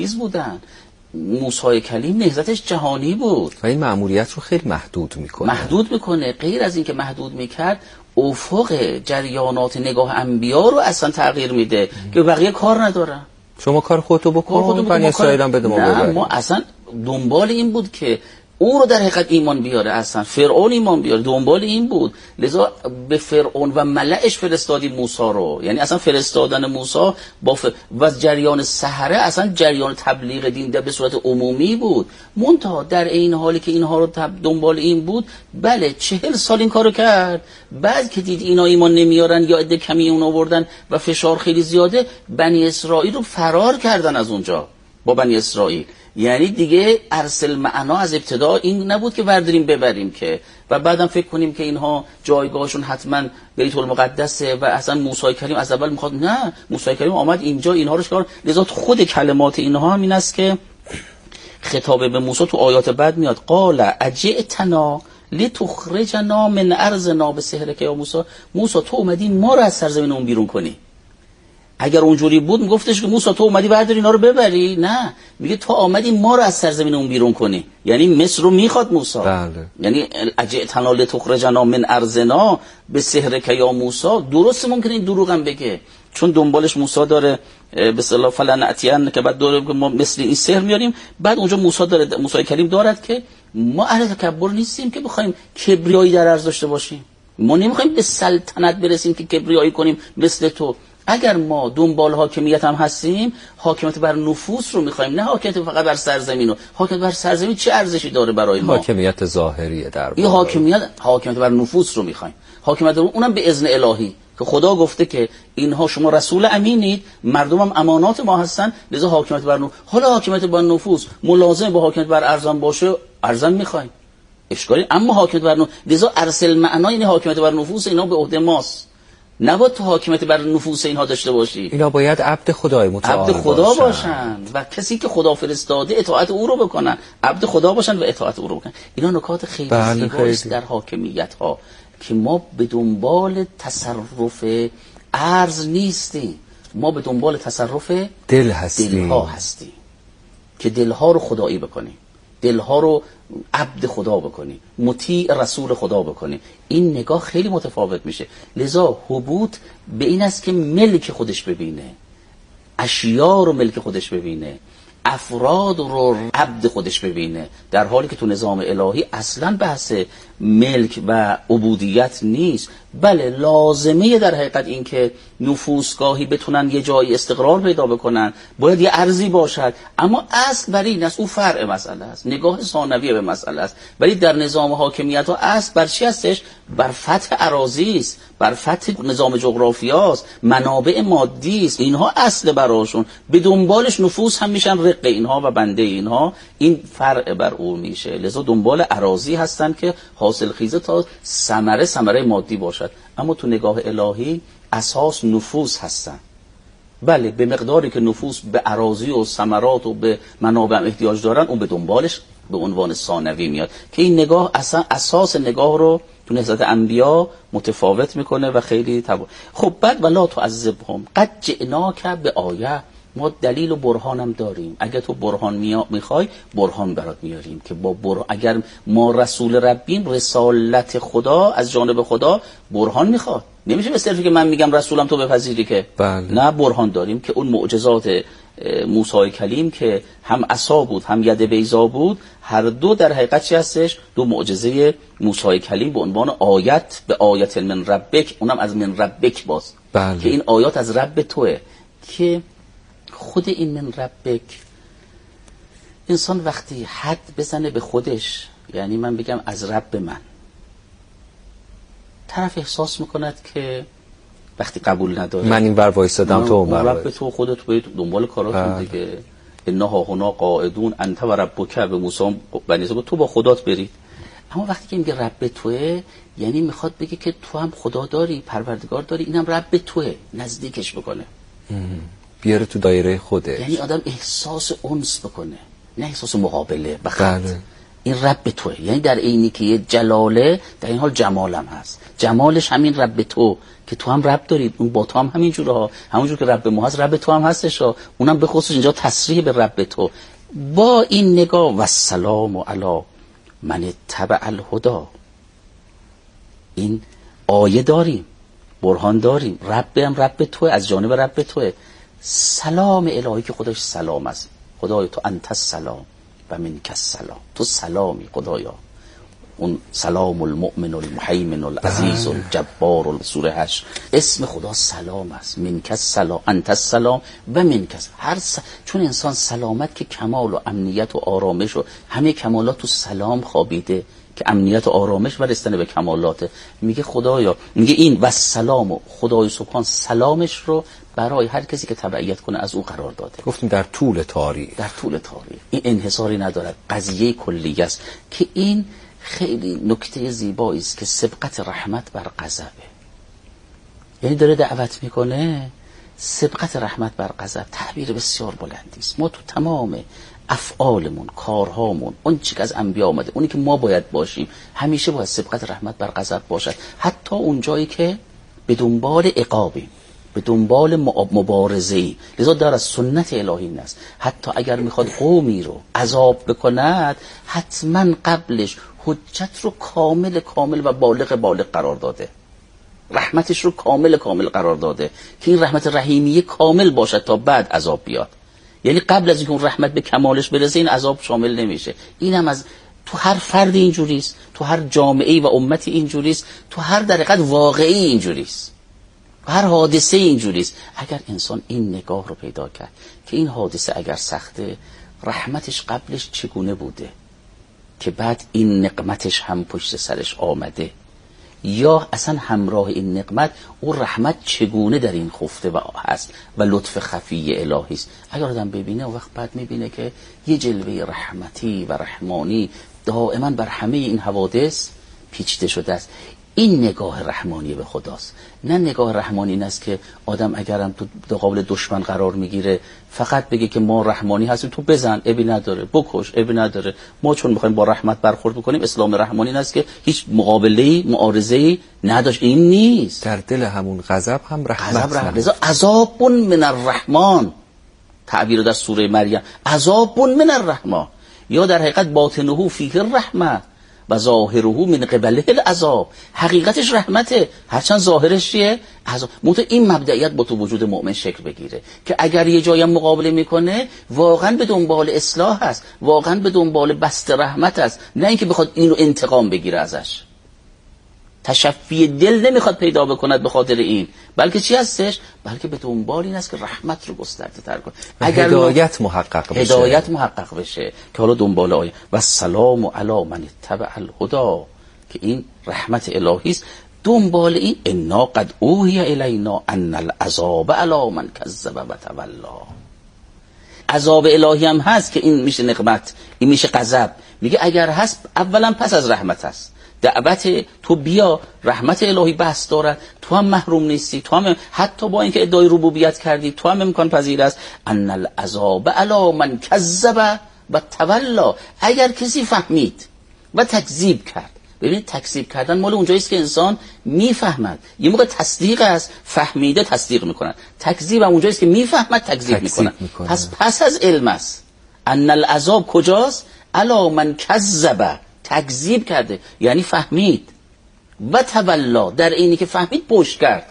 چیز بودن. موسی کلیم نهضتش جهانی بود و این مأموریت رو خیلی محدود میکنه. غیر از این که محدود میکرد، افق جریانات نگاه انبیا رو اصلا تغییر میده که بقیه کار ندارن. شما کار خودتو بکن، بنی اسرائیل هم بده ما ببریم. نه، ما اصلا دنبال این بود که او رو در حقیقت ایمان بیاره، اصلا فرعون ایمان بیاره، دنبال این بود. لذا به فرعون و ملأش فرستادی موسی رو. یعنی اصلا فرستادن موسی و جریان سحره اصلا جریان تبلیغ دین به صورت عمومی بود. منتها در این حالی که اینها رو دنبال این بود، بله 40 سال این کارو کرد. بعد که دید اینا ایمان نمیارن یا عده کمی اون آوردن و فشار خیلی زیاده، بنی اسرائیل رو فرار کردن از اونجا با بنی اسرائیل. یعنی دیگه ارسل معنا از ابتدا این نبود که ورداریم ببریم که و بعدم فکر کنیم که اینها جایگاهشون حتما بیت المقدسه و اصلا موسی کلیم از اول میخواد. نه، موسی کلیم آمد اینجا اینها رو شکار. لذا خود کلمات اینها هم این است که خطاب به موسی تو آیات بعد میاد قال اجئتنا لتخرجنا من ارضنا بسحرک یا موسی. موسی تو اومدی ما رو از سرزمین اون بیرون کنی. اگر اونجوری بود میگفتش که موسی تو اومدی برداری اینا رو ببری. نه، میگه تو آمدی ما رو از سرزمین اون بیرون کنی. یعنی مصر رو میخواد موسی. بله. یعنی اجئتنا لتخرجنا من ارضنا بسحرک یا موسی. درسته ممکنه این دروغ هم بگه، چون دنبالش موسی داره به اصطلاح فلناتین که بعد داره که ما مثل این سحر میاریم. بعد اونجا موسی داره، موسی کلیم دارد که ما اهل تکبر نیستیم که بخوایم کبریایی در عرض داشته باشیم. ما نمیخوایم به سلطنت برسیم که کبریایی کنیم مثل تو. اگر ما دنبال حاکمیت هم هستیم، حاکمیت بر نفوس رو میخوایم، نه حاکمیت فقط بر سرزمین. رو حاکمیت بر سرزمین چه ارزشی داره برای ما؟ حاکمیت ظاهریه در این حاکمیت بر نفوس رو میخوایم. حاکمیت رو اونم به اذن الهی که خدا گفته که اینها شما رسول امینید، مردم هم امانات ما هستن. لذا حاکمیت بر نفوس. حالا حاکمیت بر نفوس ملازم با حاکمیت بر ارزان باشه، ارزان میخوایم، اشکالی. اما حاکمیت بر نفوس، لذا ارسل معنا یعنی حاکمیت بر نفوس اینا به عهده ماست. نباید تو حاکمیت بر نفوس اینها داشته باشی. اینا باید عبد خدای متعال عبد خدا باشن و کسی که خدا فرستاده اطاعت او رو بکنن. عبد خدا باشن و اطاعت او رو بکنن. اینا نکات خیلی زیباست در حاکمیت ها که ما به دنبال تصرف ارز نیستیم، ما به دنبال تصرف دلها هستیم که دلها رو خدایی بکنیم، دلها رو عبد خدا بکنی، مطیع رسول خدا بکنی. این نگاه خیلی متفاوت میشه. لذا حبوط به این است که ملک خودش ببینه، اشیا رو ملک خودش ببینه، افراد رو عبد خودش ببینه، در حالی که تو نظام الهی اصلا بحث ملک و عبودیت نیست. بله لازمه در حقیقت این که نفوسگاهی بتونن یه جایی استقرار پیدا بکنن، باید یه ارزی باشد، اما اصل بر این است، او فرع مسئله است، نگاه ثانویه به مسئله است. ولی در نظام حاکمیت ها اصل بر چی هستش؟ بر فتح اراضی است، بر فتح نظام جغرافیاست، منابع مادی است. اینها اصل براشون، به دنبالش نفوس هم میشن رق اینها و بنده اینها، این فرع بر او میشه. لذا دنبال اراضی هستن که حاصل خیزه تا ثمره مادی باشد. اما تو نگاه الهی اساس نفوس هستن. بله به مقداری که نفوس به اراضی و ثمرات و به منابع احتیاج دارن، اون به دنبالش به عنوان ثانوی میاد که این نگاه اصلا اساس نگاه رو تو نهضت انبیا متفاوت میکنه و خیلی خب بعد ولا تعذبهم قد جئناک به آیه، ما دلیل و برهانم داریم. اگر تو برهان میخوای برهان برات میاریم که با اگر ما رسول ربیم، رسالت خدا از جانب خدا برهان میخواد. نمیشه به صرفی که من میگم رسولم تو بپذیری که بله. نه، برهان داریم که اون معجزات موسی کلیم که هم عصا بود هم ید بیضا بود، هر دو در حقیقت چی هستش؟ دو معجزه موسی کلیم به عنوان آیت به آیت من ربک، اونم از من ربک باز بله. که این آیات از رب توه. که خود این من ربک، انسان وقتی حد بزنه به خودش، یعنی من بگم از رب من، طرف احساس میکند که وقتی قبول نداره، من این ور وایسادم تو اون ور رب تو خودت باید دنبال کاراتون دیگه. انها هنا قاعدون انت و ربک، به موسی بنی اسرائیل تو با خدات برید. اما وقتی که میگه رب توه، یعنی میخواد بگه که تو هم خدا داری، پروردگار داری، اینم رب توه، نزدیکش بکنه، بیاره تو دایره خوده. یعنی آدم احساس انس بکنه، نه احساس مقابله بخط. بله. این رب توه. یعنی در عینی که یه جلاله، در این حال جمالم هست. جمالش همین رب تو که تو هم رب دارید، اون با تو هم همین جوره ها، همونجور که رب ما هست رب تو هم هستش ها. اونم به خصوص اینجا تصریح به رب تو. با این نگاه و سلام علی من اتبع الهدی، این آیه داریم، برهان داریم، رب هم رب توه، از جانب رب توه. سلام الهی که خودش سلام است. خدای تو انت السلام و منک السلام، تو سلامی خدایا. اون سلام المؤمن المهیمن العزیز الجبار، سوره 8. اسم خدا سلام است. منک السلام، انت السلام و منک چون انسان سلامت که کمال و امنیت و آرامش و همه کمالات تو سلام خوابیده که امنیت و آرامش و رسیدن به کمالاته. میگه خدایا، میگه این و سلام و خدای سبحان سلامش رو برای هر کسی که تبعیت کنه از او قرار داده. گفتیم در طول تاریخ این انحصاری ندارد، قضیه کلیه است که این خیلی نکته زیبایی است که سبقت رحمت بر غضبه. یعنی داره دعوت میکنه سبقت رحمت بر غضب. تعبیر بسیار بلندی است. ما تو تمام افعالمون، کارهامون، اون چیزی که از انبیا آمده، اونی که ما باید باشیم، همیشه باید سبقت رحمت بر غضب باشد. حتی اون جایی که به دنبال عقابیم، به دنبال مبارزه‌ای. لذا در از سنت الهی است حتی اگر میخواد قومی رو عذاب بکند، حتما قبلش حجت رو کامل و بالغ قرار داده، رحمتش رو کامل قرار داده که این رحمت رحیمیه کامل باشد تا بعد عذاب بیاد. یعنی قبل از اینکه اون رحمت به کمالش برسه این عذاب شامل نمیشه. اینم از تو هر فرد اینجوریست، تو هر جامعه‌ای و امتی اینجوریست، تو هر در حقیقت واقعی اینجوریست، هر حادثه اینجوریست. اگر انسان این نگاه رو پیدا کرد که این حادثه اگر سخته، رحمتش قبلش چگونه بوده که بعد این نقمتش هم پشت سرش آمده، یا اصلا همراه این نقمت او رحمت چگونه در این خفته و هست و لطف خفی الهی است. اگر آدم ببینه و وقت بعد میبینه که یه جلوه رحمتی و رحمانی دائما بر همه این حوادث پیچیده شده است. این نگاه رحمانی به خداست. نه نگاه رحمانی این است که آدم اگرم تو قابل دشمن قرار میگیره فقط بگه که ما رحمانی هستیم، تو بزن ابی نداره، بکش ابی نداره، ما چون میخوایم با رحمت برخورد بکنیم. اسلام رحمانی این است که هیچ مقابله‌ای معارضه‌ای نداشت. این نیست. در دل همون غضب هم رحمت. لذا عذاب من الرحمن، تعبیر در سوره مریم، عذاب من الرحمن، یا در حقیقت باطنه فیه الرحمه و ظاهره من قبله العذاب. حقیقتش رحمته، هرچند ظاهرش چیه؟ عذاب. این مبدئیت با تو وجود مؤمن شکل بگیره که اگر یه جایی مقابله میکنه واقعا به دنبال اصلاح هست، واقعا به دنبال بسط رحمت است، نه اینکه بخواد اینو انتقام بگیره ازش. تشفی دل نمیخواد پیدا بکند به خاطر این، بلکه چی هستش؟ بلکه به دنبال این است که رحمت رو گسترده تر کنه، اگر هدایت محقق بشه که حالا دنبال آیه و سلام علی من اتبع الهدی، که این رحمت الهی است. دنبال این انا قد اوحی الینا ان العذاب علی من کذب و تولی. عذاب الهی هم هست که این میشه نقمت، این میشه غضب. میگه اگر هست اولا پس از رحمت هست. دعوت تو بیا، رحمت الهی بحث دارد، تو هم محروم نیستی، تو هم حتی با اینکه ادعای ربوبیت کردی تو هم امکان پذیر است. ان العذاب علی من کذب و تولی. اگر کسی فهمید و تکذیب کرد، ببینید تکذیب کردن مال اونجایی است که انسان میفهمد. یه موقع تصدیق است، فهمیده تصدیق میکنن. تکذیب هم اونجایی است که میفهمد تکذیب میکنن. پس از علم است. ان العذاب کجاست؟ علی من کذب، تکذیب کرده یعنی فهمید، و تولا، در اینی که فهمید پشت کرد،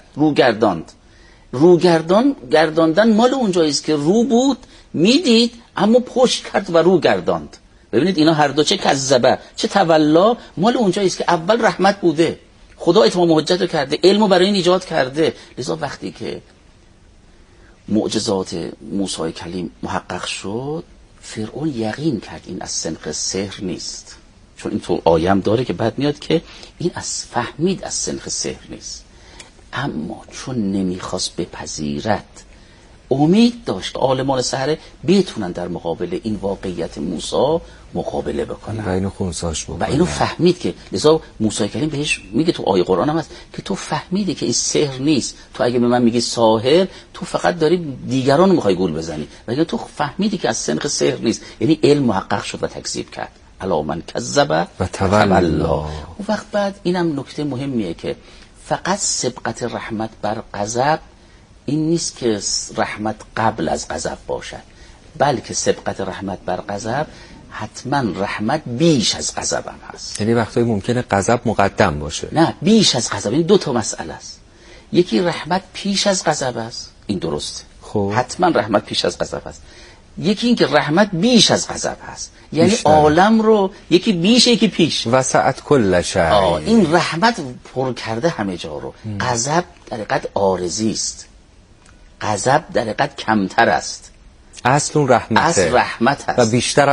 گرداندن مال اونجایی است که رو بود میدید اما پشت کرد و رو گرداند. ببینید اینا هر دو، چه کذبه چه تولا، مال اونجایی است که اول رحمت بوده، خدا اتمام حجت رو کرده، علمو برای این ایجاد کرده. لذا وقتی که معجزات موسی کلیم محقق شد، فرعون یقین کرد این از سنخ سحر نیست، چون این تو آیم داره که بعد میاد که این از فهمید از سنخ سحر نیست، اما چون نمیخواست بپذیرد، امید داشت عالمان سحر بتونن در مقابل این واقعیت موسی مقابله بکنن و اینو خونساش بکنن و اینو فهمید. که لذا موسی کریم بهش میگه تو آیه قرآن هم هست که تو فهمیدی که این سحر نیست، تو اگه به من میگی ساحر تو فقط داری دیگران رو میخوای گول بزنی، ولی تو فهمیدی که از سنخ سحر نیست. یعنی علم محقق شد و تکذیب کرد. علی من کذب و تولا. اون وقت بعد اینم نکته مهمیه که فقط سبقت رحمت بر غضب این نیست که رحمت قبل از غضب باشد، بلکه سبقت رحمت بر غضب حتما رحمت بیش از غضب هم هست. یعنی وقتایی ممکنه غضب مقدم باشه. نه، بیش از غضب. این دو تا مسئله است. یکی رحمت پیش از غضب است، این درسته، خب حتما رحمت پیش از غضب است. یکی این که رحمت بیش از غضب هست، یعنی عالم رو یکی بیش یکی پیش، وسعت کل شیء. این رحمت پر کرده همه جا رو. غضب در حقیقت عارضی است، غضب در حقیقت کمتر است. اصل اون رحمته، اصل رحمت هست و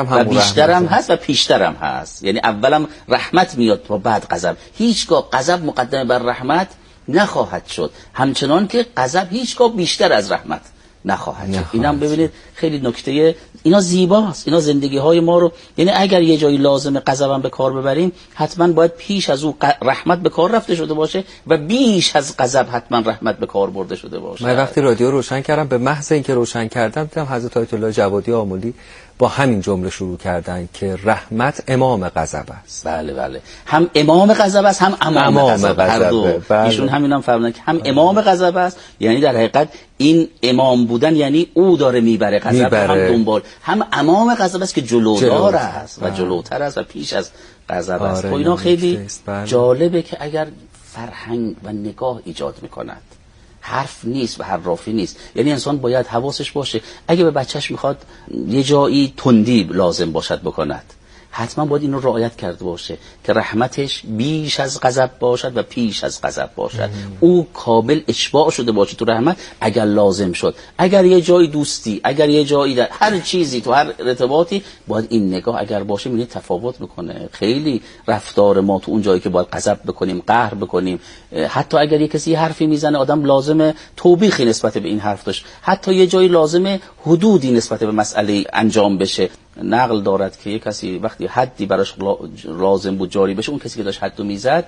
بیشترم هست و پیشترم هست. یعنی اولم رحمت میاد و بعد غضب. هیچگاه غضب مقدم بر رحمت نخواهد شد، همچنان که غضب هیچگاه بیشتر از رحمت نخواهد شد. اینم ببینید خیلی نکته، اینا زیباست، اینا زندگی های ما رو، یعنی اگر یه جایی لازم غضبم به کار ببریم حتما باید پیش از او رحمت به کار رفته شده باشه و بیش از غضب حتما رحمت به کار برده شده باشه. من وقتی رادیو روشن کردم، به محض اینکه روشن کردم دیدم حضرت آیت الله جوادی آملی با همین جمله شروع کردن که رحمت امام غضب است. بله بله، هم امام غضب است هم امام غضب، هر دو. ایشون همینم فرمودن که هم امام غضب است، یعنی در حقیقت این امام بودن یعنی او داره میبره غضب، هم دنبال، هم امام غضب است که جلودار است و جلوتر است و پیش از غضب است. خب اینا خیلی جالبه که اگر فرهنگ و نگاه ایجاد میکند، حرف نیست و حرافی نیست. یعنی انسان باید حواسش باشه اگه به بچهش میخواد یه جایی تندی لازم باشد بکند، حتما باید اینو رعایت کرده باشه که رحمتش بیش از غضب باشد و پیش از غضب باشد. او کامل اشباع شده باشه تو رحمت اگر لازم شد. اگر یه جایی دوستی، اگر یه جایی در هر چیزی، تو هر ارتباطی باید این نگاه اگر باشه میبینید تفاوت میکنه. خیلی رفتار ما تو اون جایی که باید غضب بکنیم، قهر بکنیم، حتی اگر یه کسی حرفی میزنه آدم لازمه توبیخی نسبت به این حرف داشت، حتی یه جایی لازمه حدودی نسبت به مسئله انجام بشه. نقل دارد که یک کسی وقتی حدی براش لازم بود جاری بشه، اون کسی که داشت حدو میزد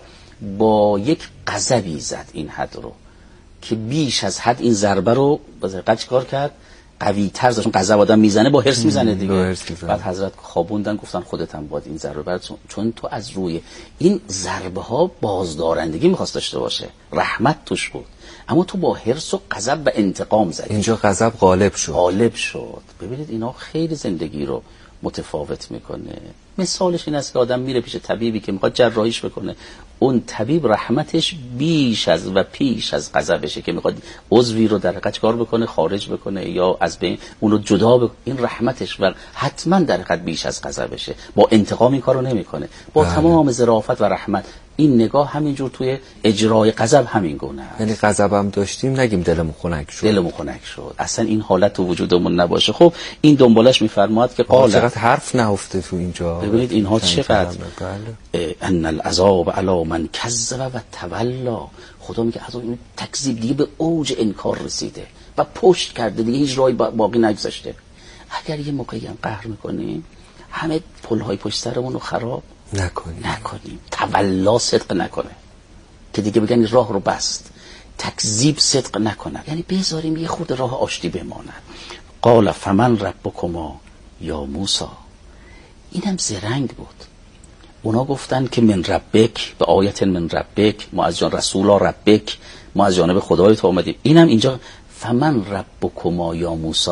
با یک غضبی زد این حد رو که بیش از حد این ضربه رو بازرگاه چیکار کرد؟ قوی تر زد. چون غضب آدم میزنه با حرص میزنه دیگه. بعد حضرت خوابوندن گفتن خودت هم باید این ضربه برات، چون تو از روی این ضربه ها بازدارندگی میخواست داشته باشه، رحمت توش بود، اما تو با حرص و غضب و انتقام زدی. اینجا غضب غالب شد. ببینید اینا خیلی زندگی رو متفاوت میکنه. مثالش این است که آدم میره پیش طبیبی که میخواد جراحیش بکنه، اون طبیب رحمتش بیش از و پیش از غضبشه که میخواد عضوی رو در حقیقت کار بکنه، خارج بکنه یا از بین اون رو جدا بکنه. این رحمتش و حتما در حقیقت بیش از غضبشه. با انتقام این کارو نمیکنه، با تمام ظرافت و رحمت. این نگاه همینجور توی اجرای غضب همین گونه است. یعنی غضبم داشتیم نگیم دلمون خنک شد. اصلا این حالت تو وجودمون نباشه. خب این دنبالش میفرماد که قال چقدر حرف نهفته تو اینجا. ببینید اینها چقدر ان العذاب علی من کذب و تولا. خدا میگه عذاب، این تکذیب دیگه به اوج انکار رسیده و پشت کرده، دیگه هیچ راهی باقی نگذاشته. اگر یه موقعی هم قهر میکنیم همه پلهای پشت سرمون رو خراب نکنیم. تولا صدق نکنه که دیگه بگن راه رو بست. تکذیب صدق نکنه، یعنی بذاریم یه خود راه آشتی بماند. قال فمن ربکما یا موسی. اینم زرنگ بود. اونا گفتن که من ربک، به آیت من ربک، ما از جان رسولا ربک، ما از جانب خدای تو آمدیم. اینم اینجا فمن ربکما یا موسی،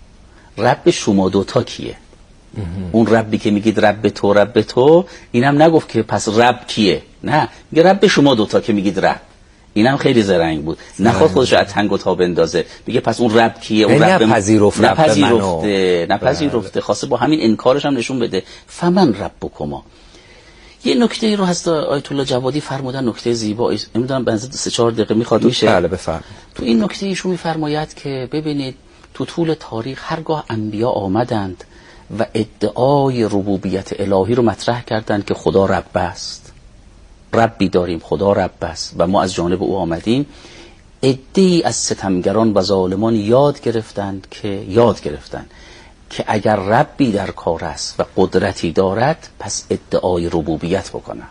رب شما دوتا کیه؟ اون ربی که میگید رب تو، اینم نگفت که پس رب کیه، نه میگه رب شما دوتا که میگید رب. اینم خیلی زرنگ بود، نخواد خودش از تنگ و تا بندازه، میگه پس اون رب کیه؟ اون رب نپذیرفته، خواسته با همین انکارش هم نشون بده. فمن ربکما. یه نکته رو هست آیت الله جوادی فرمودن، نکته زیبایی، نمیدونم بنظر 3-4 دقیقه میخواد میشه؟ بله بفرمایید. تو این نکته ایشون میفرماید که ببینید تو طول تاریخ هرگاه انبیا آمدند و ادعای ربوبیت الهی رو مطرح کردند که خدا رب است، ربی داریم، خدا رب است و ما از جانب او آمدیم، عده‌ای از ستمگران و ظالمان یاد گرفتند که اگر ربی در کار است و قدرتی دارد پس ادعای ربوبیت بکنن.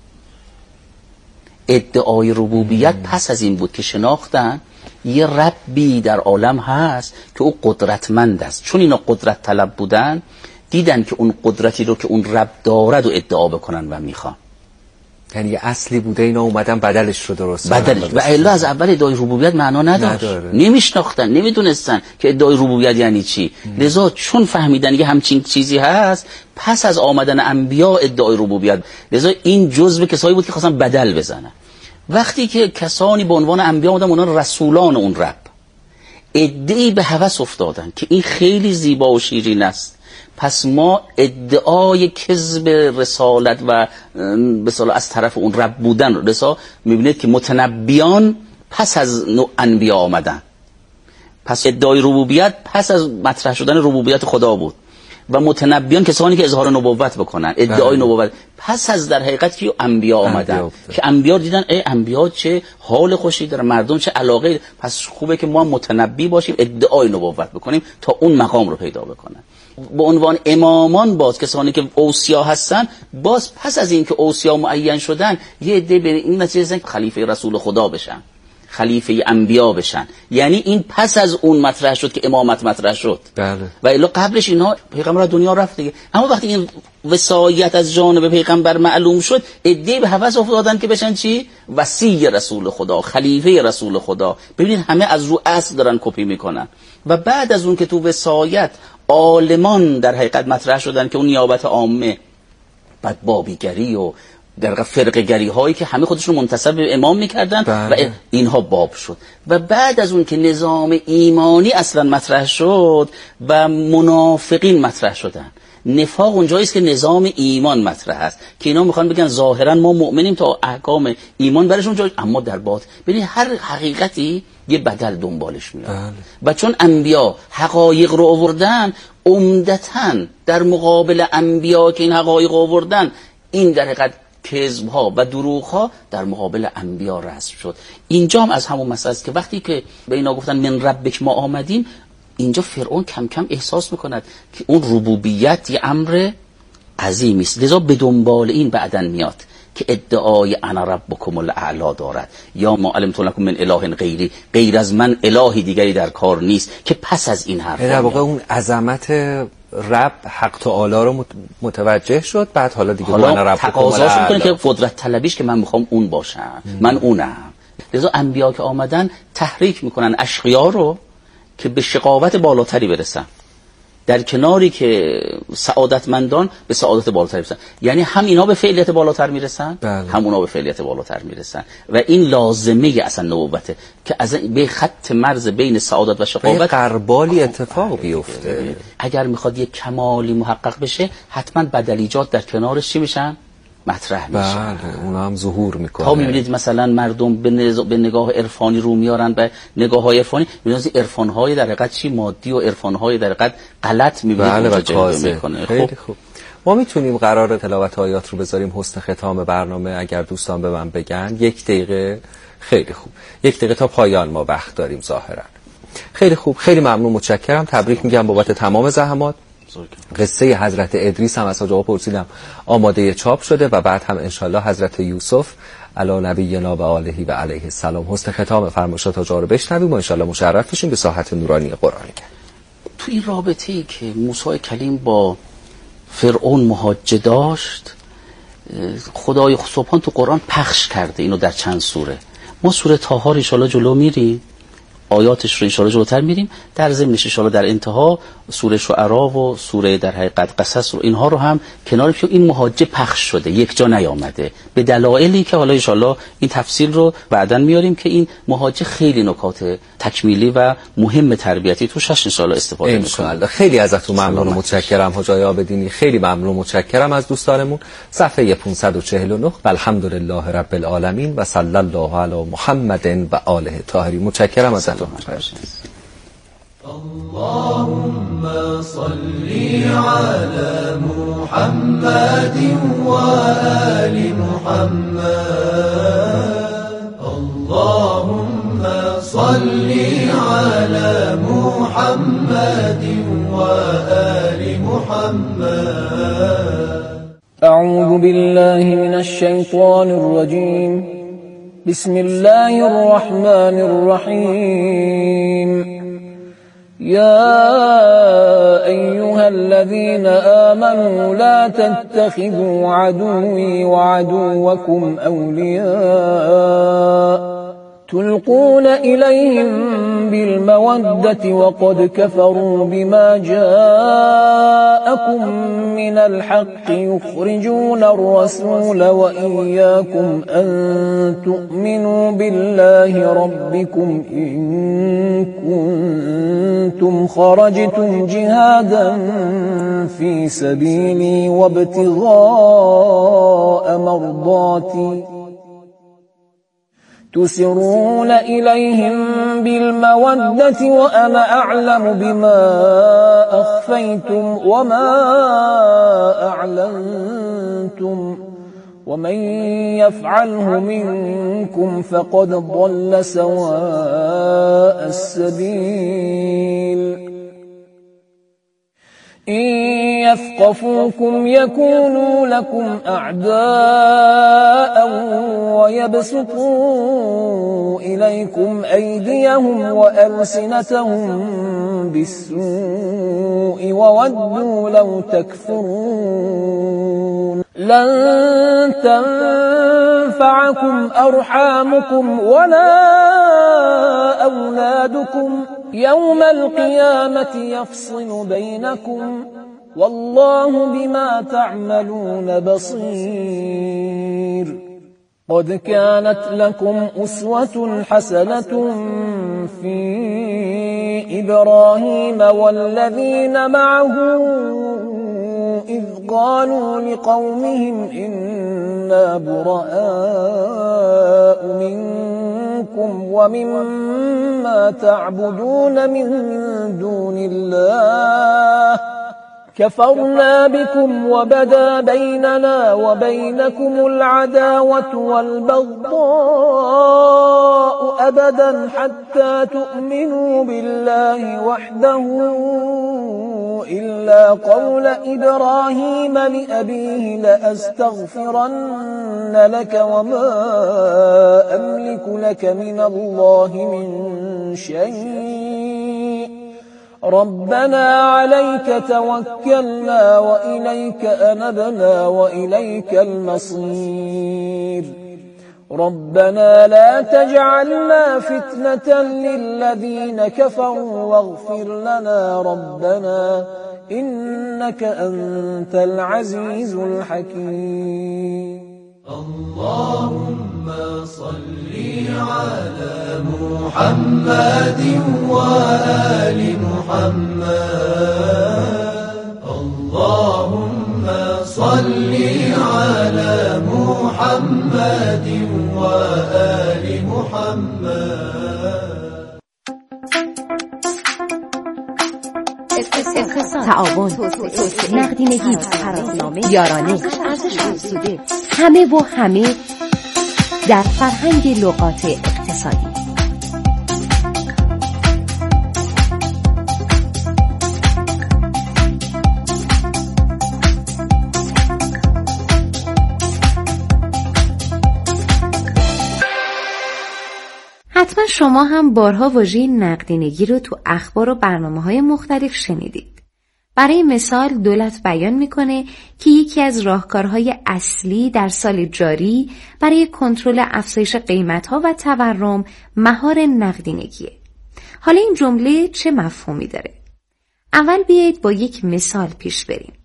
ادعای ربوبیت پس از این بود که شناختن یه ربی در عالم هست که او قدرتمند است. چون اینا قدرت طلب بودن، دیدن که اون قدرتی رو که اون رب دارد و ادعا بکنن و میخوان. یعنی اصلی بوده اینا اومدن بدلش رو درست بدلش و الا از اول ادعای ربوبیت معنا نداشت. نمیشناختن، نمیدونستن که ادعای ربوبیت یعنی چی. لذا چون فهمیدن که همچین چیزی هست، پس از آمدن انبیا ادعای ربوبیت، لذا این جزء کسایی بود که خواستن بدل بزنن. وقتی که کسانی به عنوان انبیا اومدن، اونها رسولان اون رب، ادعی به هوس افتادن که این خیلی زیبا و شیرین است، پس ما ادعای کذب رسالت و به اصطلاح از طرف اون رب بودن رسا میبینید که متنبیان پس از انبیا آمدن، پس ادعای ربوبیت پس از مطرح شدن ربوبیت خدا بود و متنبیان کسانی که اظهار نبوت بکنن، ادعای نبوت پس از در حقیقت که انبیا آمدن که انبیا دیدن ای انبیا چه حال خوشی داره، مردم چه علاقه، پس خوبه که ما متنبی باشیم، ادعای نبوت بکنیم تا اون مقام رو پیدا بکنن. به عنوان امامان باز کسانی که اوصیا هستن، باز پس از این که اوصیا معین شدن یه عده به این نتیجه رسیدن که خلیفه رسول خدا بشن، خلیفه انبیا بشن. یعنی این پس از اون مطرح شد که امامت مطرح شد. بله. و الا قبلش اینا پیغمبر دنیا رفت دیگه. اما وقتی این وصایت از جانب پیغمبر معلوم شد، عده به هوس افتادن که بشن چی؟ وصی رسول خدا، خلیفه رسول خدا. ببینید همه از رو اصل دارن کپی میکنن. و بعد از اون که تو وصایت عالمان در حقیقت مطرح شدن که اون نیابت عامه، بعد بابیگری و در فرقه‌گری هایی که همه خودشون منتسب به امام میکردن و اینها باب شد. و بعد از اون که نظام ایمانی اصلا مطرح شد و منافقین مطرح شدن، نفاق اونجایی است که نظام ایمان مطرح است که اینا میخوان بگن ظاهرا ما مؤمنیم تا احکام ایمان برشون جای، اما در باطن ببینید هر حقیقتی یه بدل دنبالش میاد. و چون انبیا حقایق رو آوردن، عمدتاً در مقابل انبیا که این حقایق آوردن، این در حقیقت کذب‌ها و دروغ‌ها در مقابل انبیا رسم شد. اینجا هم از همون مسئله است که وقتی که به اینا گفتن من ربک ما آمدیم، اینجا فرعون کم کم احساس میکند که اون ربوبیت یه امر عظیمی است، لذا به دنبال این بعدن میاد که ادعای انا ربکم الاعلی دارد، یا ما علمت لکم من اله غیری، غیر از من الهی دیگری در کار نیست، که پس از این حرف در واقع اون عظمت رب حق تعالی رو متوجه شد. بعد حالا دیگه انا ربکم تقاضاش میکنه که قدرت طلبیش که من میخوام اون باشم، من اونم. لذا انبیا که آمدن تحریک میکنن اشقیا رو که به شقاوت بالاتری برسن، در کناری که سعادتمندان به سعادت بالاتر برسن. یعنی هم اینا به فعلیت بالاتر میرسن، هم اونا به فعلیت بالاتر میرسن. و این لازمه اصلا نبوته که از به خط مرز بین سعادت و شقاوت قربالی اتفاق بیفته. اگر میخواد یک کمالی محقق بشه، حتما بدلیجات در کنارش چی میشن؟ مطرح میشن. اونا هم ظهور میکنه. تا میبینید مثلا مردم به نگاه عرفانی رو میارن، به نگاه‌های عرفانی میبینید عرفان‌های در حقیقت چی مادی و عرفان‌های در حقیقت غلط میبینید میکنه. خیلی خوب. ما میتونیم قرار تلاوت آیات رو بذاریم حسن ختام برنامه، اگر دوستان به من بگن 1 دقیقه. خیلی خوب. 1 دقیقه تا پایان ما وقت داریم ظاهرا. خیلی خوب، خیلی ممنون، متشکرم، تبریک میگم بابت تمام زحمات. قصه حضرت ادریس هم از حاج آقا پرسیدم آماده چاپ شده و بعد هم انشالله حضرت یوسف علی نبینا و آله و علیه السلام. حسن ختام فرمایشات حاج آقا رو بشنویم و انشالله مشرف بشیم به ساحت نورانی قرآنی. تو این رابطه‌ای که موسی کلیم با فرعون محاجه داشت، خدای سبحان تو قرآن پخش کرده اینو در چند سوره. ما سوره طه رو انشالله جلو میریم، آیاتش رو انشاءالله جلوتر میریم، در ضمنش انشاءالله در انتها سوره شعرا و سوره در حقیقت قصص رو اینها رو هم کنارش، که این محاجه پخش شده، یک جا نیامده، به دلایلی که حالا انشاءالله این تفصیل رو بعداً میاریم که این محاجه خیلی نکات تکمیلی و مهم تربیتی توش هست، انشاءالله استفاده میکنیم. خیلی ازتون ممنون و متشکرم حاج آقای عابدینی، خیلی ممنون و متشکرم از دوستانمون. صفحه 549 الحمدلله رب العالمین و صلی الله علی محمد و آله الطاهرین. متشکرم ازتون. اللهم صل على محمد وآل محمد. اللهم صل على محمد وآل محمد. أعوذ بالله من الشيطان الرجيم. بسم الله الرحمن الرحيم. يا أيها الذين آمنوا لا تتخذوا عدوي وعدوكم أولياء تلقون إليهم بالمودة وقد كفروا بما جاءكم من الحق يخرجون الرسول وإياكم أن تؤمنوا بالله ربكم إن كنتم خرجتم جهادا في سبيلي وابتغاء مرضاتي تسرون إليهم بالمودة وأنا أعلم بما أخفيتم وما أعلنتم ومن يفعله منكم فقد ضل سواء السبيل إن يثقفوكم يكونوا لكم أعداء ويبسطوا إليكم أيديهم وألسنتهم بالسوء وودوا لو تكفرون لن تنفعكم أرحامكم ولا أولادكم يوم القيامة يفصل بينكم والله بما تعملون بصير قد كانت لكم أسوة حسنة في إبراهيم والذين معه إذ قالوا لقومهم إنا براء منكم ومما تعبدون من دون الله كفرنا بكم وبدا بيننا وبينكم العداوة والبغضاء أبدا حتى تؤمنوا بالله وحده إلا قول إبراهيم لأبيه لأستغفرن لك وما أملك لك من الله من شيء ربنا عليك توكلنا وإليك أنبنا وإليك المصير ربنا لا تجعلنا فتنة للذين كفروا واغفر لنا ربنا إنك أنت العزيز الحكيم اللهم صل على محمد وآل محمد اللهم صل على محمد وآل محمد تعاون، نقدینگی، یارانه، ارزش افزوده، همه و همه در فرهنگ لغات اقتصادی. حتما شما هم بارها واژه نقدینگی رو تو اخبار و برنامه‌های مختلف شنیدید. برای مثال دولت بیان میکنه که یکی از راهکارهای اصلی در سال جاری برای کنترل افزایش قیمت‌ها و تورم مهار نقدینگیه. حالا این جمله چه مفهومی داره؟ اول بیایید با یک مثال پیش بریم.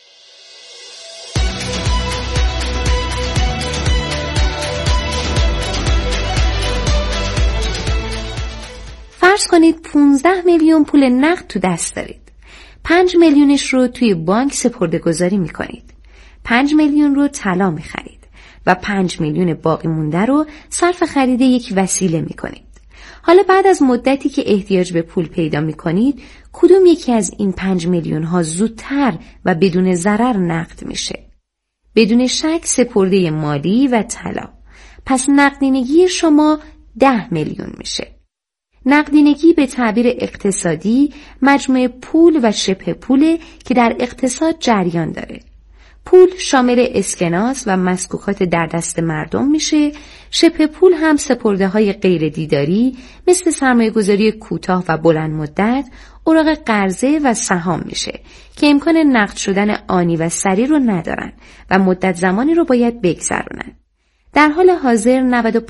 فرض کنید 15 میلیون پول نقد تو دست دارید. 5 میلیونش رو توی بانک سپرده‌گذاری می‌کنید. 5 میلیون رو طلا می‌خرید و 5 میلیون باقی مونده رو صرف خرید یک وسیله می‌کنید. حالا بعد از مدتی که احتیاج به پول پیدا می‌کنید، کدوم یکی از این 5 میلیون ها زودتر و بدون ضرر نقد میشه؟ بدون شک سپرده مالی و طلا. پس نقدینگی شما 10 میلیون میشه. نقدینگی به تعبیر اقتصادی مجموعه پول و شبه پوله که در اقتصاد جریان داره. پول شامل اسکناس و مسکوکات در دست مردم میشه. شبه پول هم سپرده های غیر دیداری مثل سرمایه‌گذاری کوتاه و بلند مدت، اوراق قرضه و سهام میشه که امکان نقد شدن آنی و سریع رو ندارن و مدت زمانی رو باید بگذرونن. در حال حاضر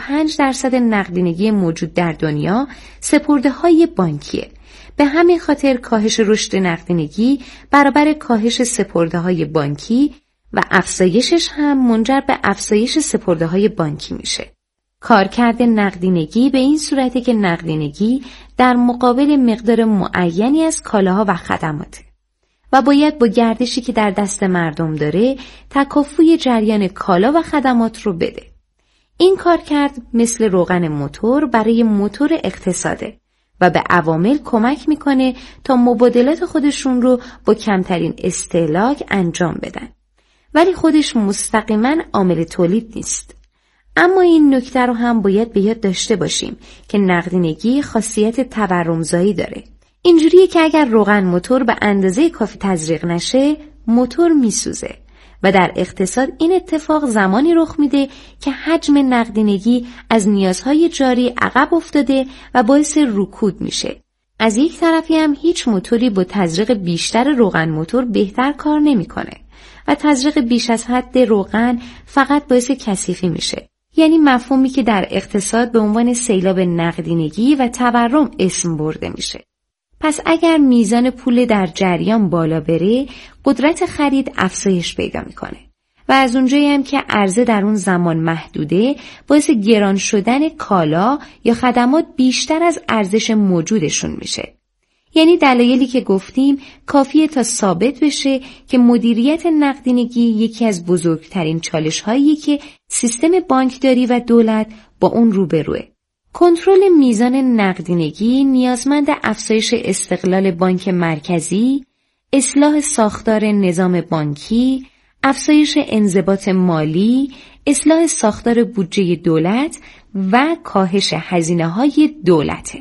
95% نقدینگی موجود در دنیا سپرده‌های بانکیه. به همین خاطر کاهش رشد نقدینگی برابر کاهش سپرده‌های بانکی و افزایشش هم منجر به افزایش سپرده‌های بانکی میشه. کارکرد نقدینگی به این صورته که نقدینگی در مقابل مقدار معینی از کالاها و خدماته و باید با گردشی که در دست مردم داره تکافوی جریان کالا و خدمات رو بده. این کارکرد مثل روغن موتور برای موتور اقتصاده و به عوامل کمک میکنه تا مبادلات خودشون رو با کمترین استهلاک انجام بدن. ولی خودش مستقیما عامل تولید نیست. اما این نکته رو هم باید به یاد داشته باشیم که نقدینگی خاصیت تورمزایی داره. اینجوریه که اگر روغن موتور به اندازه کافی تزریق نشه، موتور میسوزه و در اقتصاد این اتفاق زمانی رخ میده که حجم نقدینگی از نیازهای جاری عقب افتاده و باعث رکود میشه. از یک طرفی هم هیچ موتوری با تزریق بیشتر روغن موتور بهتر کار نمیکنه و تزریق بیش از حد روغن فقط باعث کثیفی میشه. یعنی مفهومی که در اقتصاد به عنوان سیلاب نقدینگی و تورم اسم برده میشه. پس اگر میزان پول در جریان بالا بره، قدرت خرید افزایش پیدا میکنه و از اونجایی هم که عرضه در اون زمان محدوده، باعث گران شدن کالا یا خدمات بیشتر از ارزش موجودشون میشه. یعنی دلایلی که گفتیم کافیه تا ثابت بشه که مدیریت نقدینگی یکی از بزرگترین چالش‌هاییه که سیستم بانکداری و دولت با اون روبروه. کنترل میزان نقدینگی نیازمند افزایش استقلال بانک مرکزی، اصلاح ساختار نظام بانکی، افزایش انضباط مالی، اصلاح ساختار بودجه دولت و کاهش هزینه‌های دولته.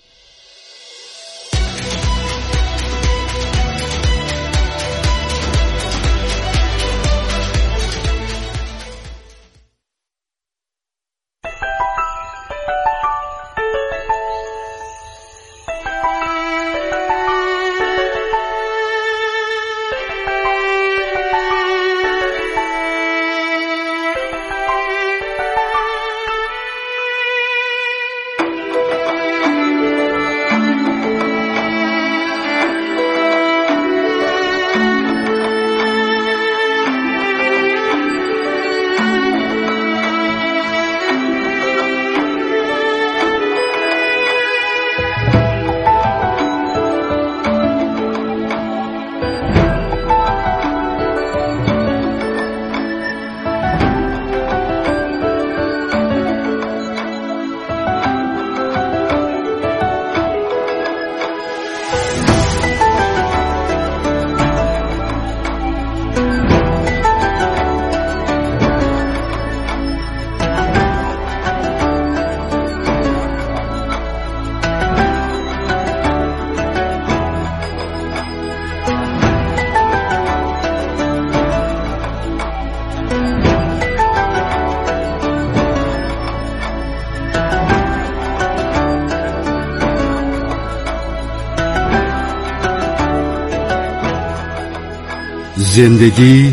زندگی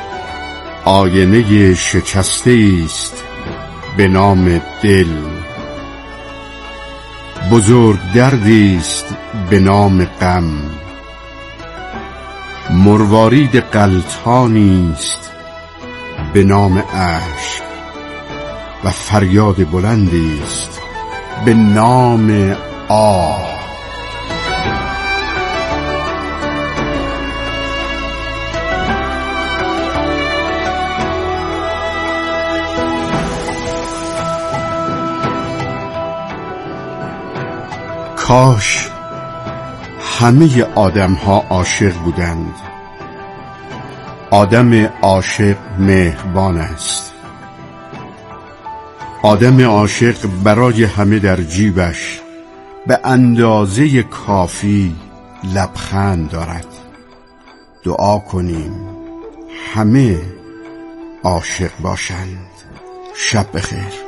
آینه شکسته است به نام دل، بزرگ دردی است به نام غم، مروارید غلطانی است به نام اشک و فریاد بلندی است به نام آه. کاش همه آدم‌ها عاشق بودند. آدم عاشق مهربان است. آدم عاشق برای همه در جیبش به اندازه کافی لبخند دارد. دعا کنیم همه عاشق باشند. شب بخیر.